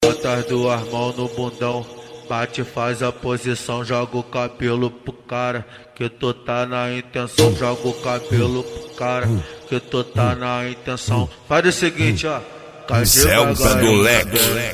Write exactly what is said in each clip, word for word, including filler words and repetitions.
Bota as duas mãos no bundão, bate, faz a posição, joga o cabelo pro cara, que tu tá na intenção, joga o cabelo pro cara, que tu tá na intenção. Faz o seguinte, ó, cai Selva do Leque,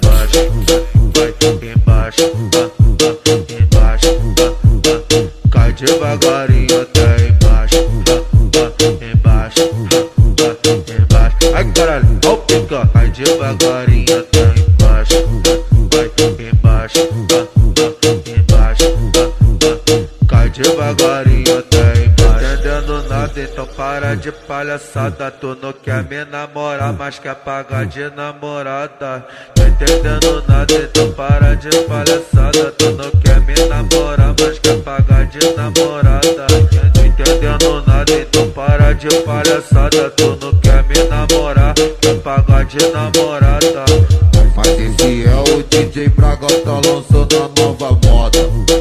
vai embaixo, embaixo, cai devagarinho até embaixo, embaixo, embaixo. Ai caralho, ó o pica, cai devagarinho até embaixo, vai embaixo, embaixo, cai devagarinho até embaixo. Entendendo nada, então para de palhaçada. Tu não quer me namorar, mas quer pagar de namorada. Não entendendo nada, então para de palhaçada. Tu não quer me namorar, mas quer pagar de namorada. Não entendendo nada, então para de palhaçada. Tu não quer me namorar, quer pagar de namorada. Mas esse é o D J Braga, tá lançando a nova moda.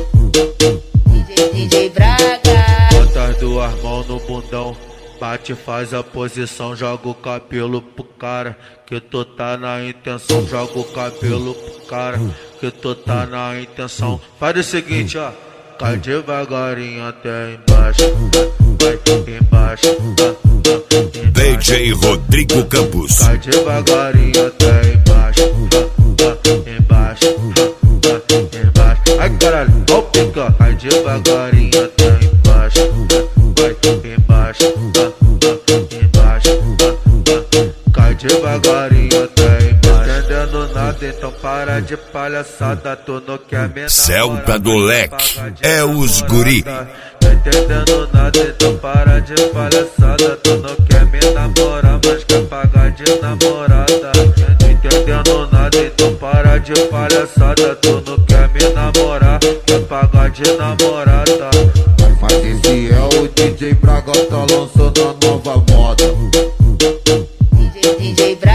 D J Braga. Bota as duas mãos no bundão, bate, faz a posição, joga o cabelo pro cara, que tu tá na intenção, joga o cabelo pro cara, que tu tá na intenção. Faz o seguinte, ó, cai devagarinho até embaixo, vai embaixo, D J Rodrigo Campos. Cai devagarinho até embaixo, embaixo, embaixo. Ai caralho, ó o pica, cai devagarinho até embaixo, vai embaixo, embaixo, cai devagarinho até embaixo. Entendendo nada, então para de palhaçada. Tu não quer me namorar, Selva do Leque, é os guri. Não entendendo nada, então para de palhaçada. Tu não quer me namorar, mas quer pagar de namorada. Não entendendo nada, então para de palhaçada. Tu não quer me namorar, quer pagar de namorada. Mas esse é o D J Braga, tá lançando a nova moda. D J Braga.